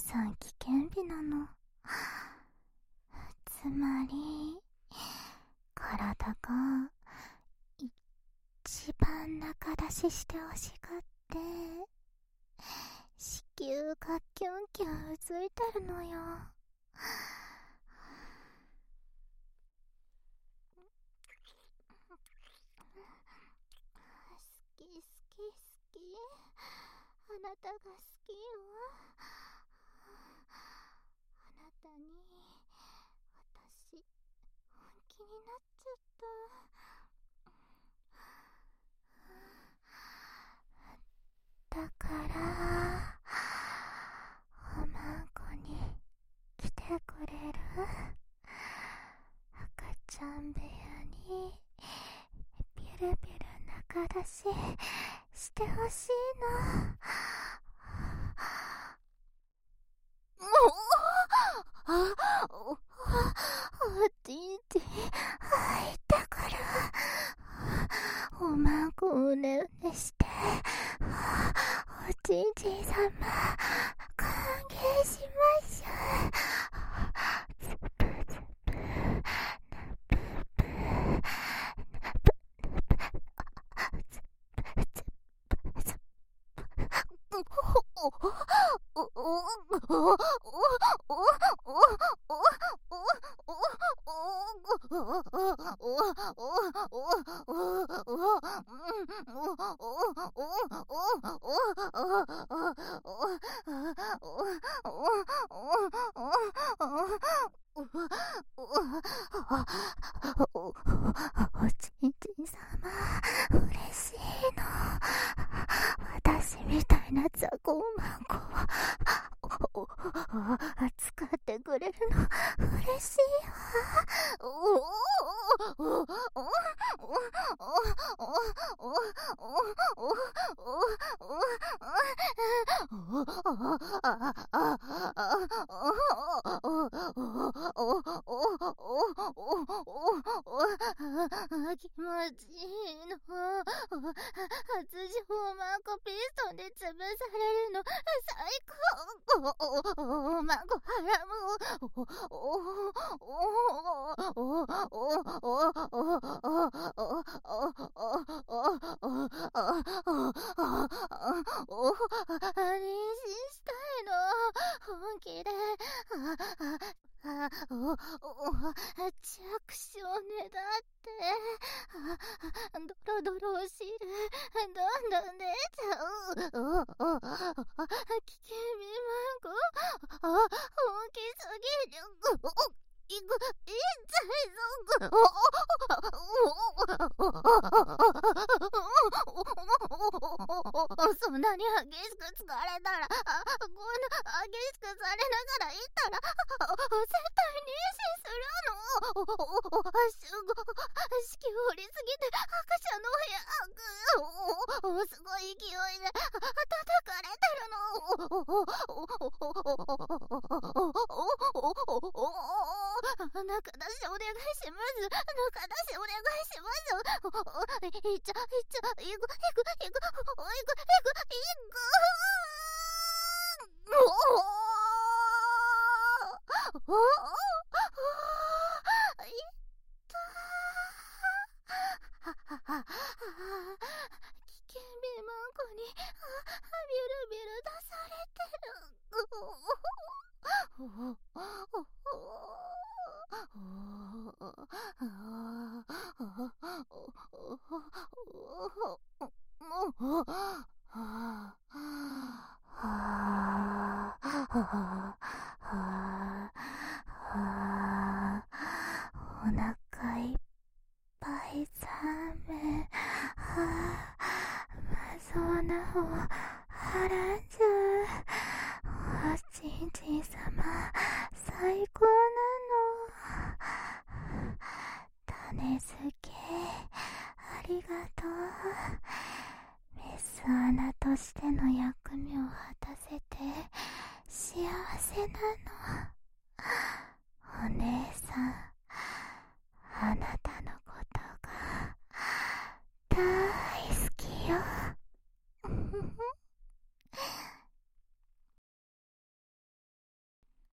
さ危険日なの。つまり体が一番中出ししてほしがって子宮がキュンキュンうずいてるのよ。好き好き好き、あなたが好きよ。あなたに私本気になっちゃった。だからおまんこに来てくれる？赤ちゃん部屋にビュルビュル中出ししてほしいの。おちんちん入ってくる。おまんこうねうねしておちんちんさま歓迎しましょう。ズブズブナブブナブおちんちんさま嬉しいの。私みたいな雑魚マンコは扱ってくれるの嬉しいわ。気持ちいいの。発情マンコピストンで潰されるの最高。マンコハラム。妊娠したいの本気で。着床ねだってドロドロお汁どんどん出ちゃう。危険未満子本気すぎる。いっちゃいぞ。そんなに激しく疲れたらこんな激しくされながら行ったら絶対妊娠するの。子宮折りすぎて赤ちゃんの部屋すごい勢いで叩かれてるの。中出しお願いします。中出しお願いします。いっちゃいく。危険未満子にビュルビュル出されてる。お腹いっぱい寒い。そうな方はらんじゅう。おちんちんさま最高なの。種付けありがとう。メスアナとしての役目を果たせて幸せなの。